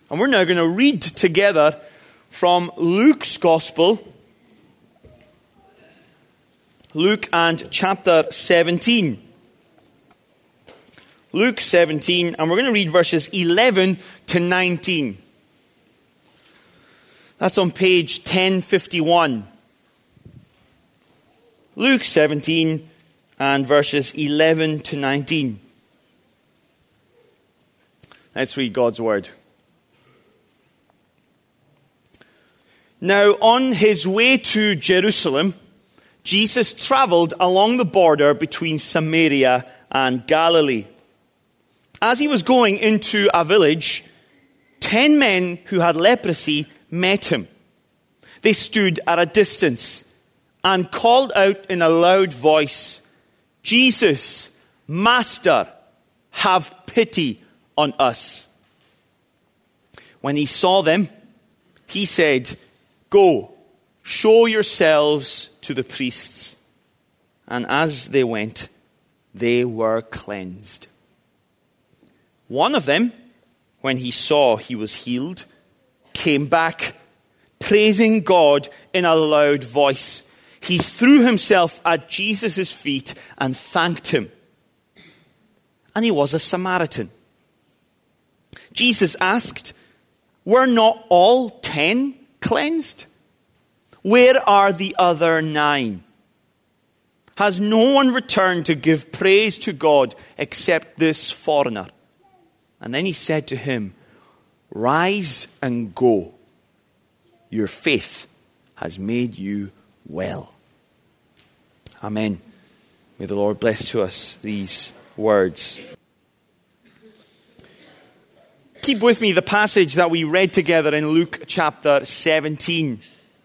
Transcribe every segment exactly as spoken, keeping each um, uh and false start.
And we're now going to read together from Luke's Gospel, Luke and chapter seventeen. Luke seventeen, and we're going to read verses eleven to nineteen. That's on page ten fifty-one. Luke seventeen and verses eleven to nineteen. Let's read God's word. Now, on his way to Jerusalem, Jesus traveled along the border between Samaria and Galilee. As he was going into a village, ten men who had leprosy met him. They stood at a distance and called out in a loud voice, "Jesus, Master, have pity on us." When he saw them, he said, "Go, show yourselves to the priests." And as they went, they were cleansed. One of them, when he saw he was healed, came back, praising God in a loud voice. He threw himself at Jesus' feet and thanked him. And he was a Samaritan. Jesus asked, "Were not all ten cleansed? Where are the other nine? Has no one returned to give praise to God except this foreigner?" And then he said to him, "Rise and go. Your faith has made you well." Amen. May the Lord bless to us these words. Keep with me the passage that we read together in Luke chapter seventeen.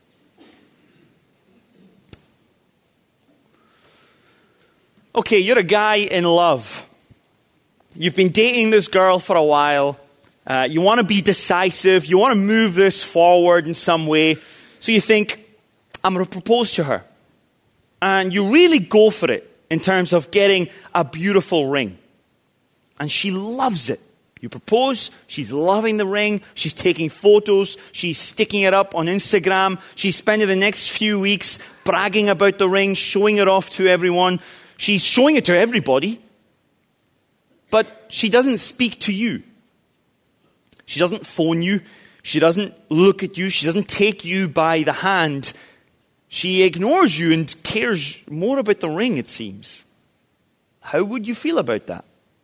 Okay, you're a guy in love. You've been dating this girl for a while. Uh, you want to be decisive. You want to move this forward in some way. So you think, I'm going to propose to her. And you really go for it in terms of getting a beautiful ring. And she loves it. You propose, she's loving the ring, she's taking photos, she's sticking it up on Instagram, she's spending the next few weeks bragging about the ring, showing it off to everyone. She's showing it to everybody, but she doesn't speak to you. She doesn't phone you, she doesn't look at you, she doesn't take you by the hand. She ignores you and cares more about the ring, it seems. How would you feel about that?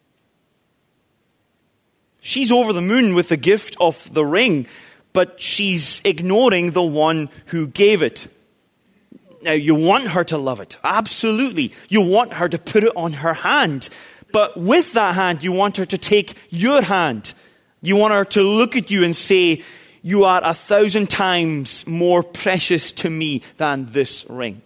She's over the moon with the gift of the ring, but she's ignoring the one who gave it. Now, you want her to love it. Absolutely. You want her to put it on her hand. But with that hand, you want her to take your hand. You want her to look at you and say, "You are a thousand times more precious to me than this ring."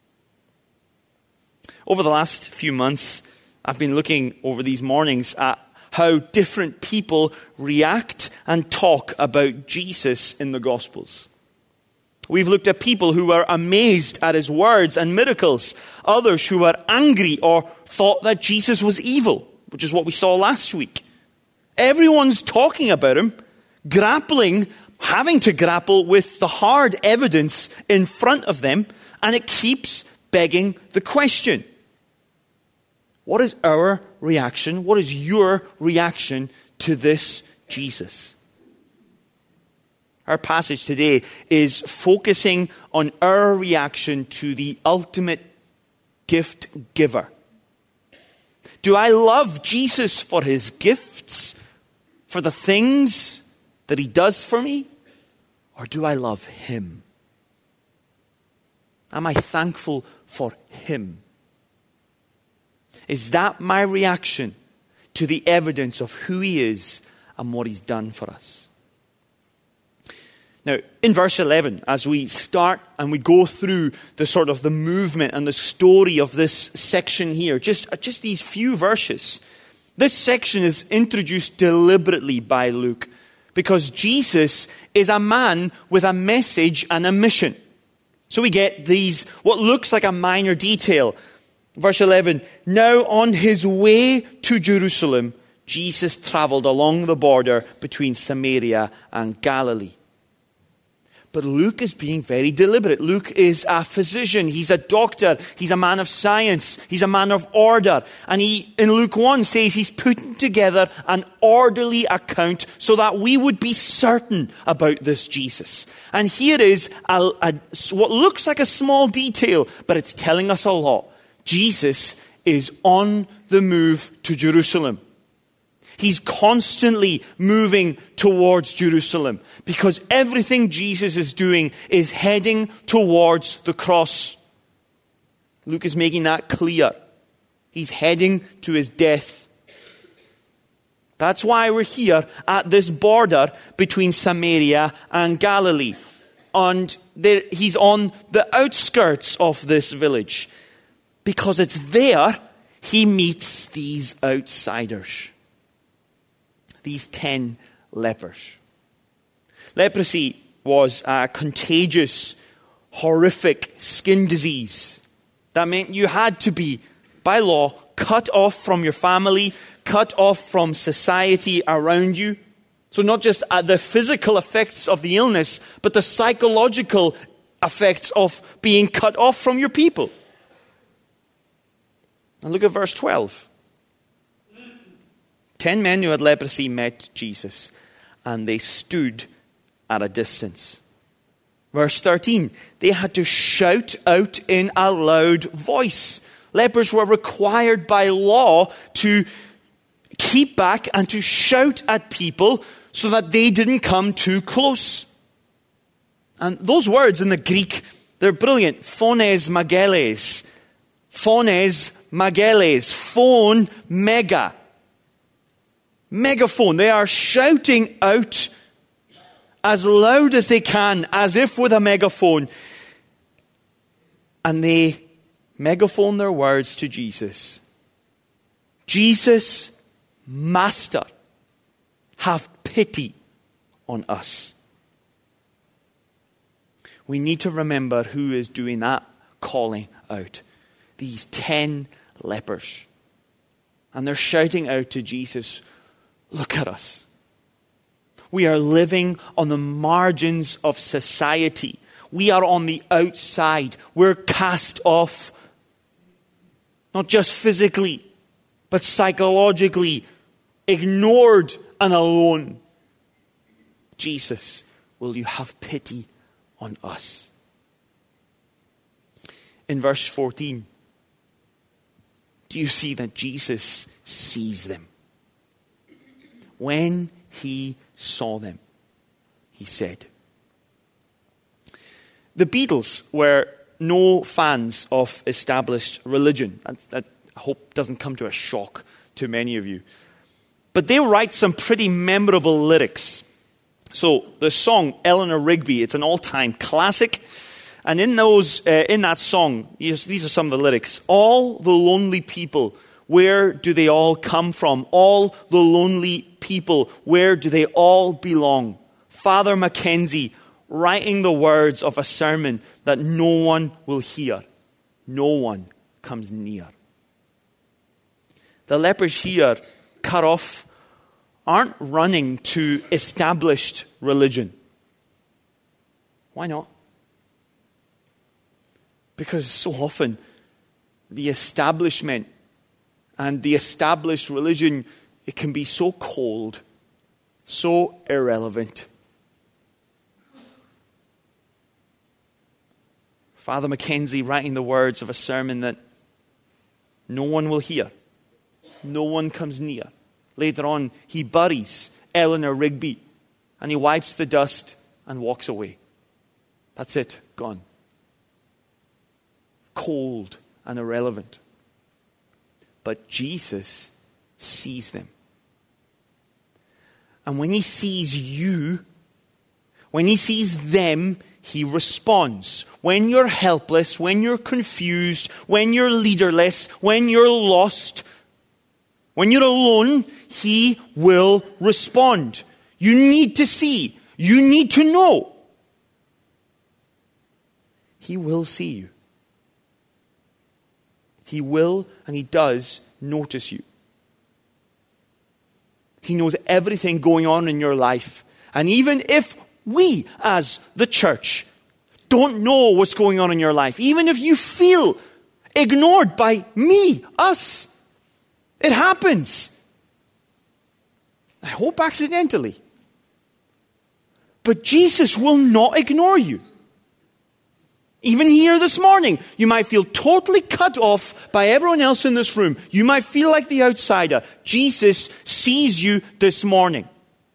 Over the last few months, I've been looking over these mornings at how different people react and talk about Jesus in the Gospels. We've looked at people who were amazed at his words and miracles, others who were angry or thought that Jesus was evil, which is what we saw last week. Everyone's talking about him, grappling, having to grapple with the hard evidence in front of them, and it keeps begging the question. What is our reaction? What is your reaction to this Jesus? Our passage today is focusing on our reaction to the ultimate gift giver. Do I love Jesus for his gifts, for the things that he does for me? Or do I love him? Am I thankful for him? Is that my reaction to the evidence of who he is and what he's done for us? Now, in verse eleven, as we start and we go through the sort of the movement and the story of this section here, just, just these few verses, this section is introduced deliberately by Luke because Jesus is a man with a message and a mission. So we get these, what looks like a minor detail. Verse eleven, now on his way to Jerusalem, Jesus traveled along the border between Samaria and Galilee. But Luke is being very deliberate. Luke is a physician. He's a doctor. He's a man of science. He's a man of order. And he, in Luke one, says he's putting together an orderly account so that we would be certain about this Jesus. And here is a, a, what looks like a small detail, but it's telling us a lot. Jesus is on the move to Jerusalem. He's constantly moving towards Jerusalem because everything Jesus is doing is heading towards the cross. Luke is making that clear. He's heading to his death. That's why we're here at this border between Samaria and Galilee. And there, he's on the outskirts of this village because it's there he meets these outsiders. These ten lepers. Leprosy was a contagious, horrific skin disease. That meant you had to be, by law, cut off from your family, cut off from society around you. So not just the physical effects of the illness, but the psychological effects of being cut off from your people. And look at verse twelve. Ten men who had leprosy met Jesus, and they stood at a distance. Verse thirteen, they had to shout out in a loud voice. Lepers were required by law to keep back and to shout at people so that they didn't come too close. And those words in the Greek, they're brilliant. Phones mageles. Phones mageles. Phone mega. Megaphone. They are shouting out as loud as they can, as if with a megaphone. And they megaphone their words to Jesus. Jesus, Master, have pity on us. We need to remember who is doing that calling out. These ten lepers. And they're shouting out to Jesus, look at us. We are living on the margins of society. We are on the outside. We're cast off. Not just physically, but psychologically, ignored and alone. Jesus, will you have pity on us? In verse fourteen, do you see that Jesus sees them? When he saw them, he said. The Beatles were no fans of established religion. That, that I hope doesn't come to a shock to many of you. But they write some pretty memorable lyrics. So the song Eleanor Rigby, it's an all-time classic. And in those, uh, in that song, these are some of the lyrics. All the lonely people, where do they all come from? All the lonely people, where do they all belong? Father Mackenzie writing the words of a sermon that no one will hear. No one comes near. The lepers here, cut off, aren't running to established religion. Why not? Because so often the establishment and the established religion, it can be so cold, so irrelevant. Father Mackenzie writing the words of a sermon that no one will hear. No one comes near. Later on, he buries Eleanor Rigby and he wipes the dust and walks away. That's it, gone. Cold and irrelevant. But Jesus sees them. And when he sees you, when he sees them, he responds. When you're helpless, when you're confused, when you're leaderless, when you're lost, when you're alone, he will respond. You need to see. You need to know. He will see you. He will and he does notice you. He knows everything going on in your life. And even if we, as the church, don't know what's going on in your life, even if you feel ignored by me, us, it happens. I hope accidentally. But Jesus will not ignore you. Even here this morning, you might feel totally cut off by everyone else in this room. You might feel like the outsider. Jesus sees you this morning.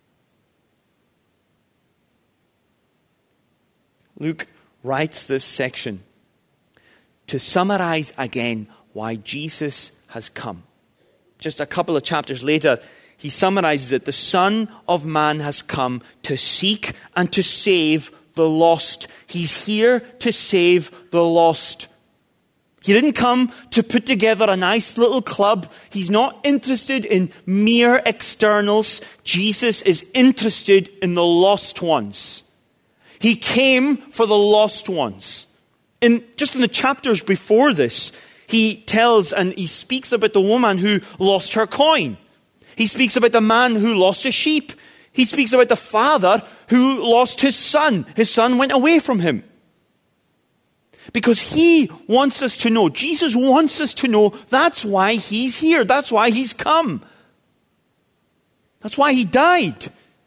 Luke writes this section to summarize again why Jesus has come. Just a couple of chapters later, he summarizes it. The Son of Man has come to seek and to save the lost. He's here to save the lost. He didn't come to put together a nice little club. He's not interested in mere externals. Jesus is interested in the lost ones. He came for the lost ones. In just in the chapters before this, he tells and he speaks about the woman who lost her coin. He speaks about the man who lost a sheep. He speaks about the father who lost his son. His son went away from him. Because he wants us to know, Jesus wants us to know that's why he's here. That's why he's come. That's why he died.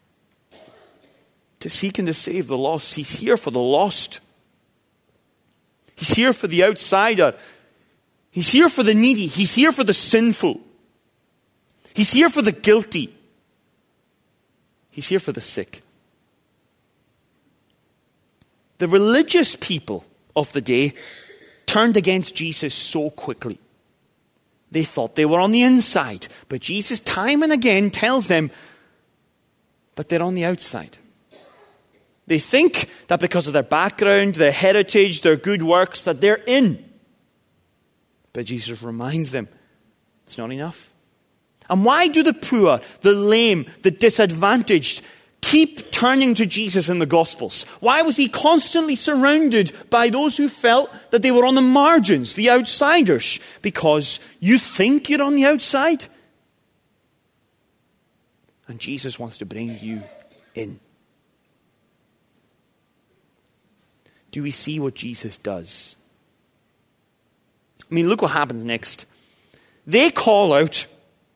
To seek and to save the lost. He's here for the lost. He's here for the outsider. He's here for the needy. He's here for the sinful. He's here for the guilty. He's here for the sick. The religious people of the day turned against Jesus so quickly. They thought they were on the inside. But Jesus time and again tells them that they're on the outside. They think that because of their background, their heritage, their good works, that they're in. But Jesus reminds them, it's not enough. And why do the poor, the lame, the disadvantaged keep turning to Jesus in the Gospels? Why was he constantly surrounded by those who felt that they were on the margins, the outsiders? Because you think you're on the outside? And Jesus wants to bring you in. Do we see what Jesus does? I mean, look what happens next. They call out,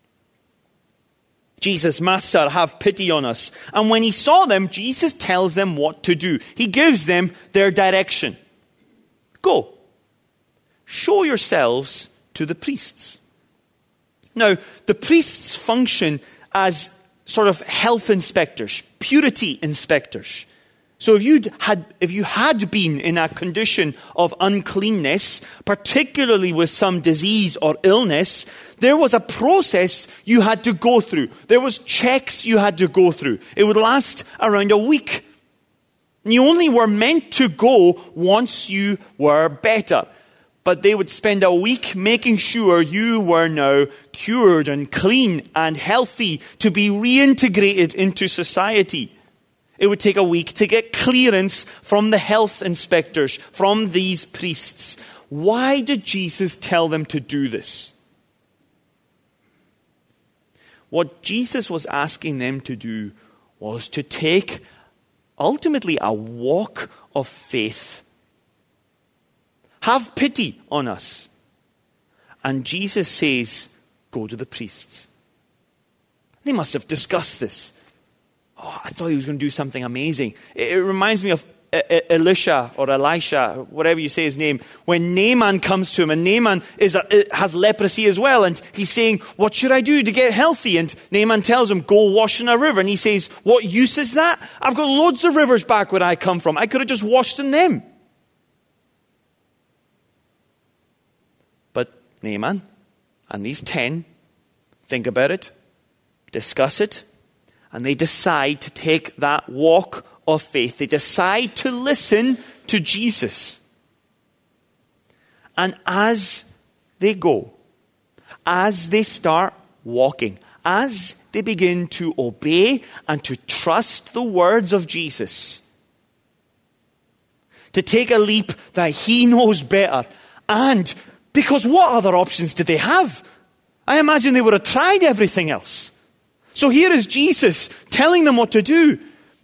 Jesus, Master, have pity on us. And when he saw them, Jesus tells them what to do. He gives them their direction. Go, show yourselves to the priests. Now, the priests function as sort of health inspectors, purity inspectors. So if you had if you had been in a condition of uncleanness, particularly with some disease or illness, there was a process you had to go through. There was checks you had to go through. It would last around a week. And you only were meant to go once you were better. But they would spend a week making sure you were now cured and clean and healthy to be reintegrated into society. It would take a week to get clearance from the health inspectors, from these priests. Why did Jesus tell them to do this? What Jesus was asking them to do was to take ultimately a walk of faith. Have pity on us. And Jesus says, go to the priests. They must have discussed this. Oh, I thought he was going to do something amazing. It, it reminds me of Elisha or Elisha, whatever you say his name, when Naaman comes to him, and Naaman is a, has leprosy as well, and he's saying, what should I do to get healthy? And Naaman tells him, go wash in a river. And he says, what use is that? I've got loads of rivers back where I come from. I could have just washed in them. But Naaman and these ten think about it, discuss it, and they decide to take that walk of faith. They decide to listen to Jesus. And as they go, as they start walking, as they begin to obey and to trust the words of Jesus, to take a leap that he knows better, and because what other options did they have? I imagine they would have tried everything else. So here is Jesus telling them what to do.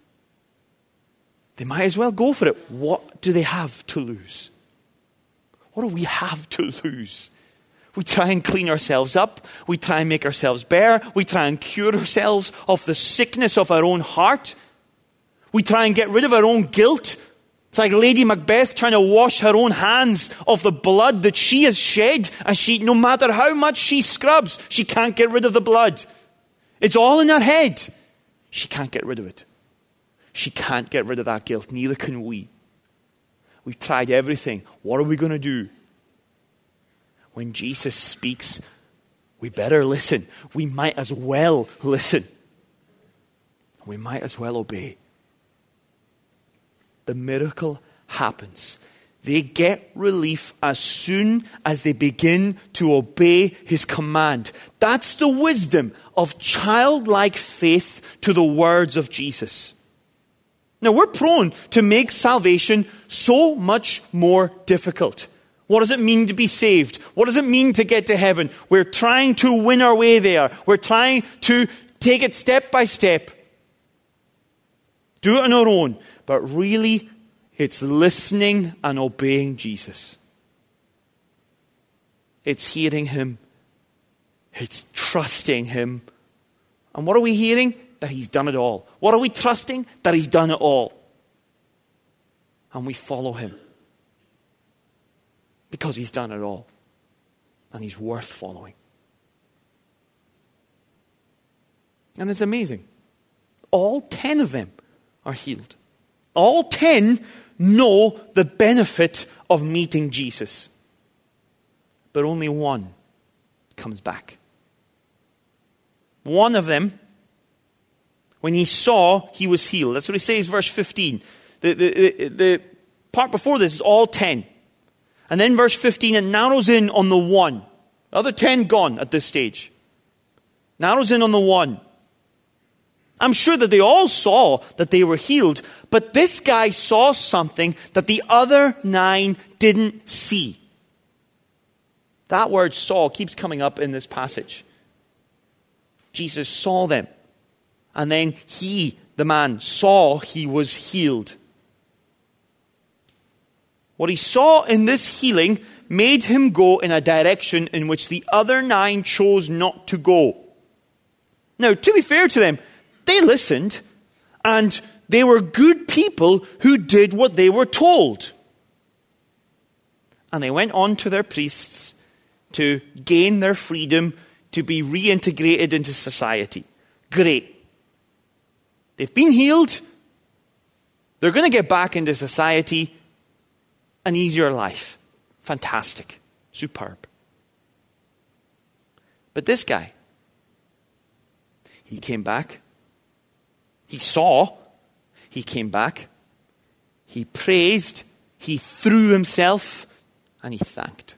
They might as well go for it. What do they have to lose? What do we have to lose? We try and clean ourselves up. We try and make ourselves better. We try and cure ourselves of the sickness of our own heart. We try and get rid of our own guilt. It's like Lady Macbeth trying to wash her own hands of the blood that she has shed. And she, no matter how much she scrubs, she can't get rid of the blood. It's all in her head. She can't get rid of it. She can't get rid of that guilt. Neither can we. We've tried everything. What are we going to do? When Jesus speaks, we better listen. We might as well listen. We might as well obey. The miracle happens. They get relief as soon as they begin to obey his command. That's the wisdom of childlike faith to the words of Jesus. Now, we're prone to make salvation so much more difficult. What does it mean to be saved? What does it mean to get to heaven? We're trying to win our way there. We're trying to take it step by step. Do it on our own. But really, it's listening and obeying Jesus. It's hearing him. It's trusting him. And what are we hearing? That he's done it all. What are we trusting? That he's done it all. And we follow him. Because he's done it all. And he's worth following. And it's amazing. All ten of them are healed. All ten know the benefit of meeting Jesus. But only one comes back. One of them, when he saw, he was healed. That's what he says, verse fifteen. The, the, the, the part before this is all ten. And then verse fifteen, it narrows in on the one. The other ten gone at this stage. Narrows in on the one. I'm sure that they all saw that they were healed, but this guy saw something that the other nine didn't see. That word saw keeps coming up in this passage. Jesus saw them. And then he, the man, saw he was healed. What he saw in this healing made him go in a direction in which the other nine chose not to go. Now, to be fair to them, they listened and they were good people who did what they were told. And they went on to their priests to gain their freedom to be reintegrated into society. Great. They've been healed. They're going to get back into society. An easier life. Fantastic. Superb. But this guy, he came back. He saw. He came back. He praised. He threw himself. And he thanked.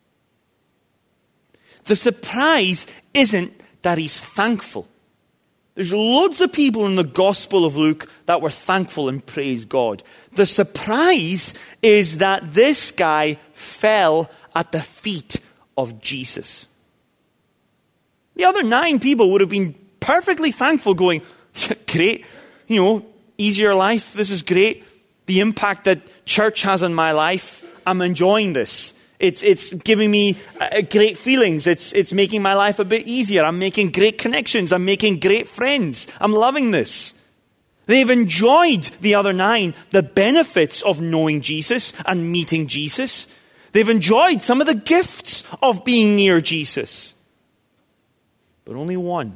The surprise isn't that he's thankful. There's loads of people in the Gospel of Luke that were thankful and praised God. The surprise is that this guy fell at the feet of Jesus. The other nine people would have been perfectly thankful, going, great, you know, easier life, this is great. The impact that church has on my life, I'm enjoying this. It's it's giving me uh, great feelings. It's it's making my life a bit easier. I'm making great connections. I'm making great friends. I'm loving this. They've enjoyed, the other nine, the benefits of knowing Jesus and meeting Jesus. They've enjoyed some of the gifts of being near Jesus. But only one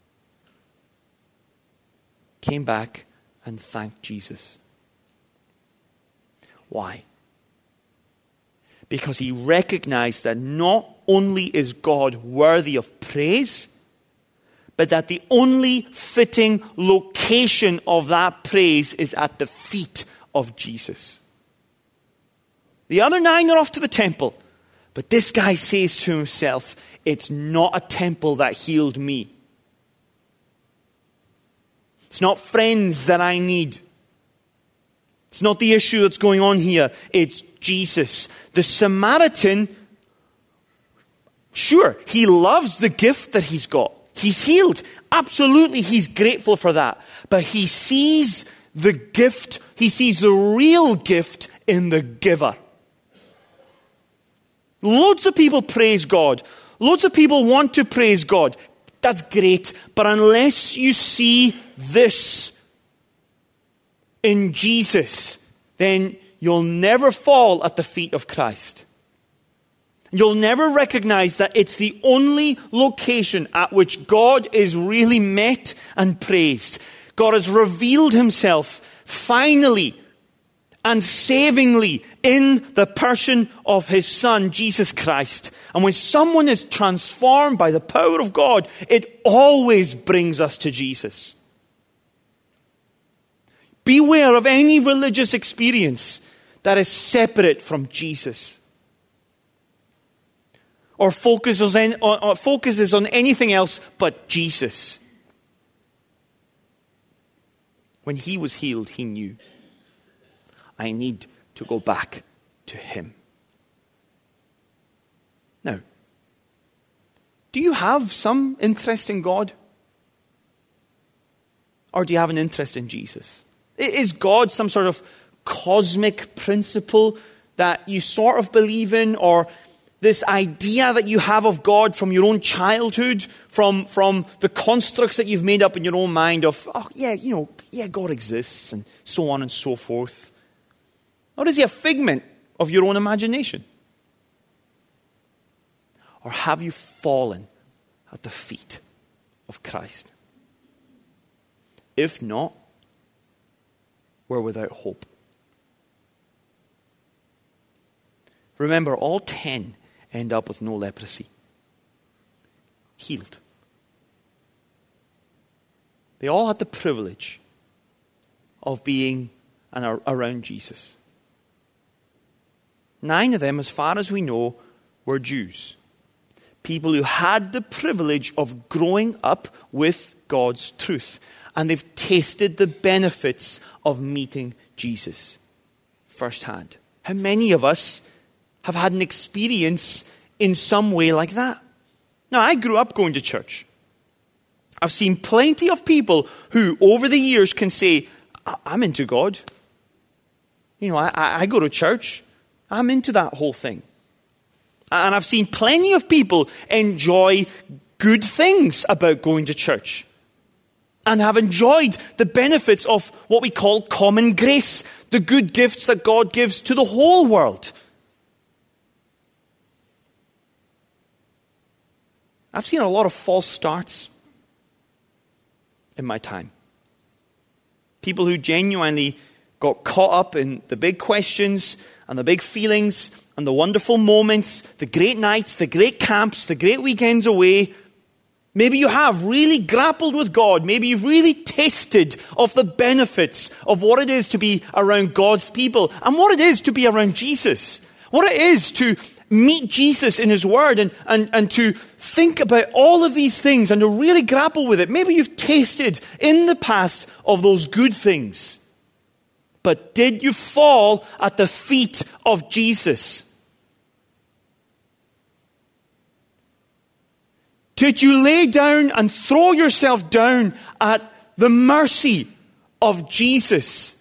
came back and thanked Jesus. Why? Because he recognized that not only is God worthy of praise, but that the only fitting location of that praise is at the feet of Jesus. The other nine are off to the temple, but this guy says to himself, it's not a temple that healed me. It's not friends that I need. It's not the issue that's going on here. It's Jesus. The Samaritan, sure, he loves the gift that he's got. He's healed. Absolutely, he's grateful for that. But he sees the gift, he sees the real gift in the giver. Loads of people praise God. Loads of people want to praise God. That's great. But unless you see this in Jesus, then you'll never fall at the feet of Christ. You'll never recognize that it's the only location at which God is really met and praised. God has revealed himself finally and savingly in the person of his Son, Jesus Christ. And when someone is transformed by the power of God, it always brings us to Jesus. Beware of any religious experience that is separate from Jesus, or focuses on, or focuses on anything else but Jesus. When he was healed, he knew, I need to go back to him. Now, do you have some interest in God? Or do you have an interest in Jesus? Is God some sort of cosmic principle that you sort of believe in, or this idea that you have of God from your own childhood, from, from the constructs that you've made up in your own mind of, oh yeah, you know, yeah, God exists, and so on and so forth? Or is he a figment of your own imagination? Or have you fallen at the feet of Christ? If not, we're without hope. Remember, all ten end up with no leprosy. Healed. They all had the privilege of being around Jesus. Nine of them, as far as we know, were Jews. People who had the privilege of growing up with God's truth. And they've tasted the benefits of meeting Jesus firsthand. How many of us have had an experience in some way like that? Now, I grew up going to church. I've seen plenty of people who, over the years, can say, I'm into God. You know, I, I go to church. I'm into that whole thing. And I've seen plenty of people enjoy good things about going to church and have enjoyed the benefits of what we call common grace, the good gifts that God gives to the whole world. I've seen a lot of false starts in my time. People who genuinely got caught up in the big questions and the big feelings and the wonderful moments, the great nights, the great camps, the great weekends away. Maybe you have really grappled with God. Maybe you've really tasted of the benefits of what it is to be around God's people and what it is to be around Jesus. What it is to meet Jesus in his word and, and, and to think about all of these things and to really grapple with it. Maybe you've tasted in the past of those good things. But did you fall at the feet of Jesus? Did you lay down and throw yourself down at the mercy of Jesus?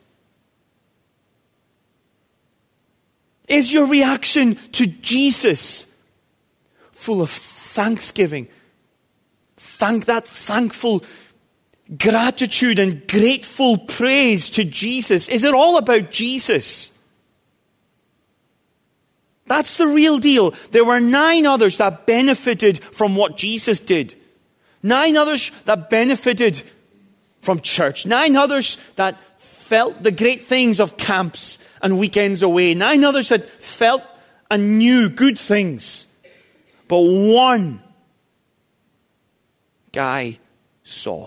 Is your reaction to Jesus full of thanksgiving? Thank that thankful gratitude and grateful praise to Jesus. Is it all about Jesus? That's the real deal. There were nine others that benefited from what Jesus did. Nine others that benefited from church. Nine others that felt the great things of camps and weekends away. Nine others that felt and knew good things. But one guy saw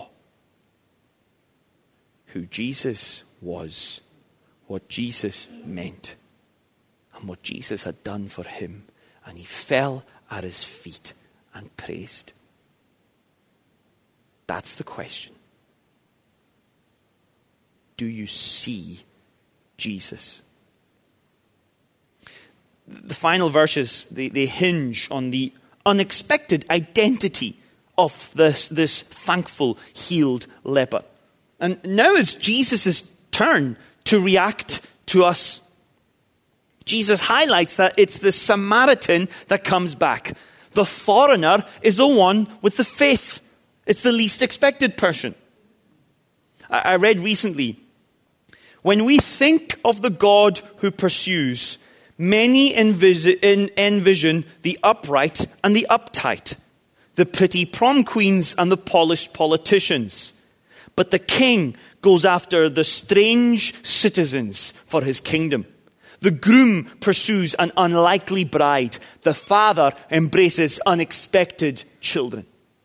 who Jesus was, what Jesus meant, and what Jesus had done for him. And he fell at his feet and praised. That's the question. Do you see Jesus? The final verses, they, they hinge on the unexpected identity of this, this thankful, healed leper. And now it's Jesus' turn to react to us. Jesus highlights that it's the Samaritan that comes back. The foreigner is the one with the faith. It's the least expected person. I read recently, when we think of the God who pursues, many envis- envision the upright and the uptight, the pretty prom queens and the polished politicians. But the king goes after the strange citizens for his kingdom. The groom pursues an unlikely bride. The father embraces unexpected children.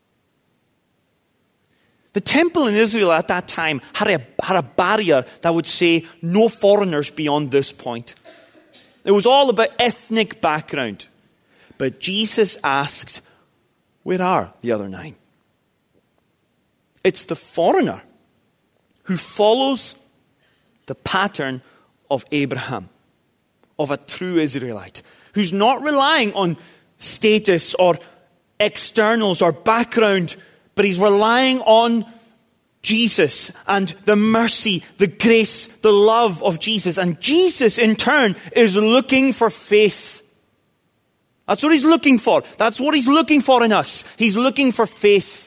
The temple in Israel at that time had a, had a barrier that would say no foreigners beyond this point. It was all about ethnic background. But Jesus asked, where are the other nine? It's the foreigner who follows the pattern of Abraham, of a true Israelite, who's not relying on status or externals or background, but he's relying on Jesus and the mercy, the grace, the love of Jesus. And Jesus, in turn, is looking for faith. That's what he's looking for. That's what he's looking for in us. He's looking for faith.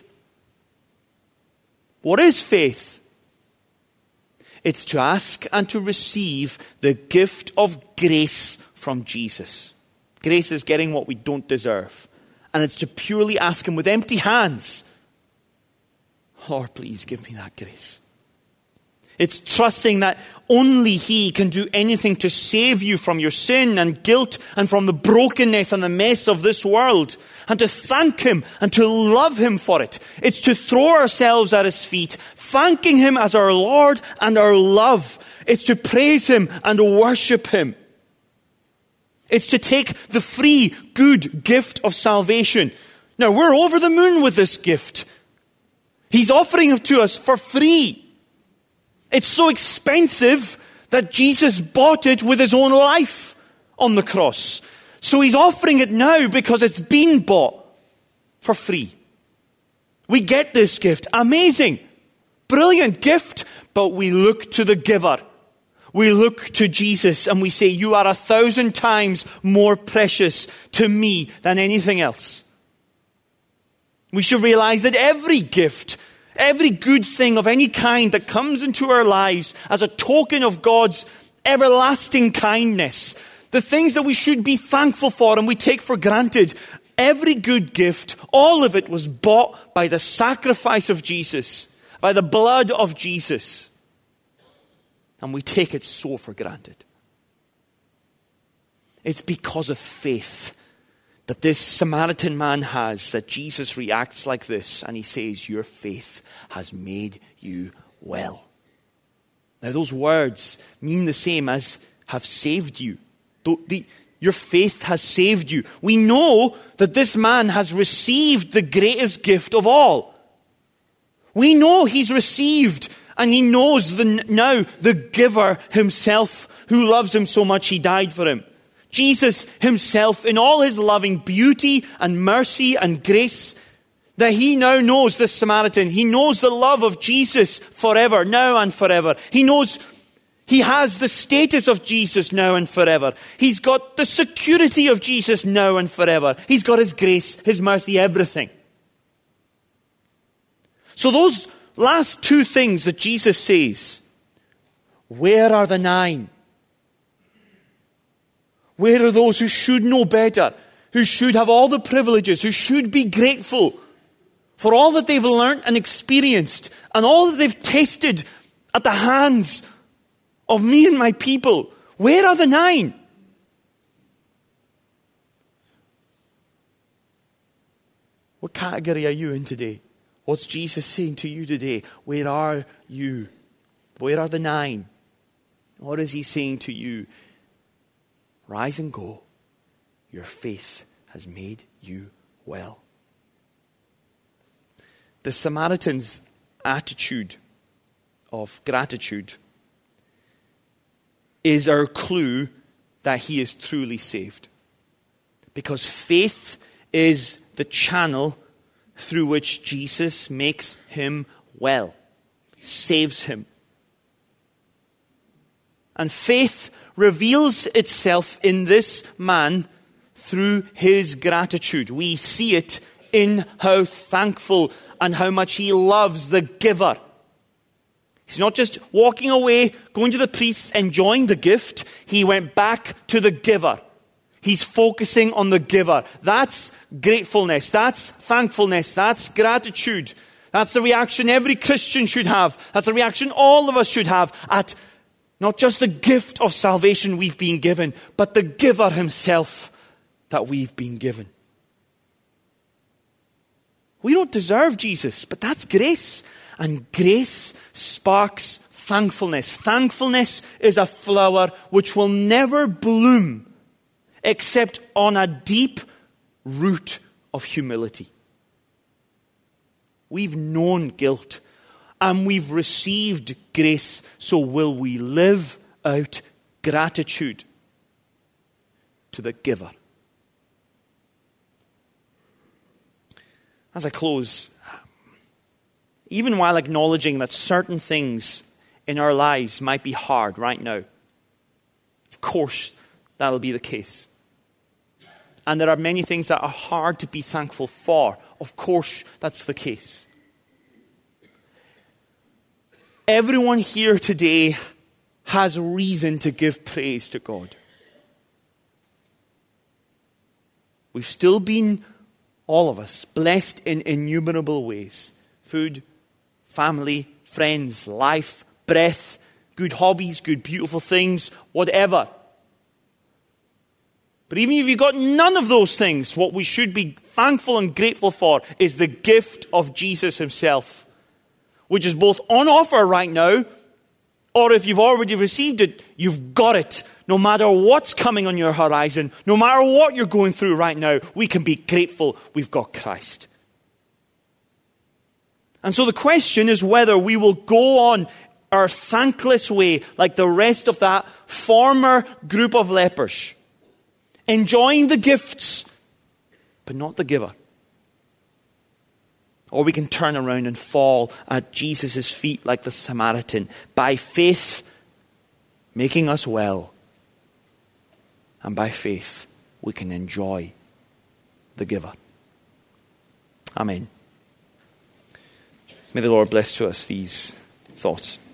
What is faith? It's to ask and to receive the gift of grace from Jesus. Grace is getting what we don't deserve. And it's to purely ask him with empty hands, Lord, please give me that grace. It's trusting that only he can do anything to save you from your sin and guilt and from the brokenness and the mess of this world, and to thank him and to love him for it. It's to throw ourselves at his feet, thanking him as our Lord and our love. It's to praise him and worship him. It's to take the free, good gift of salvation. Now, we're over the moon with this gift. He's offering it to us for free. It's so expensive that Jesus bought it with his own life on the cross. So he's offering it now because it's been bought for free. We get this gift. Amazing. Brilliant gift. But we look to the giver. We look to Jesus and we say, you are a thousand times more precious to me than anything else. We should realize that every gift, every good thing of any kind that comes into our lives as a token of God's everlasting kindness, the things that we should be thankful for and we take for granted, every good gift, all of it was bought by the sacrifice of Jesus, by the blood of Jesus. And we take it so for granted. It's because of faith that this Samaritan man has, that Jesus reacts like this, and he says, your faith has made you well. Now those words mean the same as have saved you. The, the, your faith has saved you. We know that this man has received the greatest gift of all. We know he's received, and he knows the, now the giver himself, who loves him so much he died for him. Jesus himself, in all his loving beauty and mercy and grace, that he now knows this Samaritan. He knows the love of Jesus forever, now and forever. He knows he has the status of Jesus now and forever. He's got the security of Jesus now and forever. He's got his grace, his mercy, everything. So those last two things that Jesus says, where are the nine? Where are those who should know better, who should have all the privileges, who should be grateful for all that they've learned and experienced and all that they've tasted at the hands of me and my people? Where are the nine? What category are you in today? What's Jesus saying to you today? Where are you? Where are the nine? What is he saying to you? Rise and go. Your faith has made you well. The Samaritan's attitude of gratitude is our clue that he is truly saved. Because faith is the channel through which Jesus makes him well, saves him. And faith reveals itself in this man through his gratitude. We see it in how thankful and how much he loves the giver. He's not just walking away, going to the priests, enjoying the gift. He went back to the giver. He's focusing on the giver. That's gratefulness. That's thankfulness. That's gratitude. That's the reaction every Christian should have. That's the reaction all of us should have at not just the gift of salvation we've been given, but the giver himself that we've been given. We don't deserve Jesus, but that's grace. And grace sparks thankfulness. Thankfulness is a flower which will never bloom except on a deep root of humility. We've known guilt and we've received grace, so will we live out gratitude to the giver. As I close, even while acknowledging that certain things in our lives might be hard right now, of course that'll be the case. And there are many things that are hard to be thankful for. Of course that's the case. Everyone here today has reason to give praise to God. We've still been, all of us, blessed in innumerable ways. Food, family, friends, life, breath, good hobbies, good beautiful things, whatever. But even if you've got none of those things, what we should be thankful and grateful for is the gift of Jesus himself, which is both on offer right now, or if you've already received it, you've got it. No matter what's coming on your horizon, no matter what you're going through right now, we can be grateful we've got Christ. And so the question is whether we will go on our thankless way like the rest of that former group of lepers, enjoying the gifts, but not the giver. Or we can turn around and fall at Jesus' feet like the Samaritan, by faith making us well. And by faith we can enjoy the giver. Amen. May the Lord bless to us these thoughts.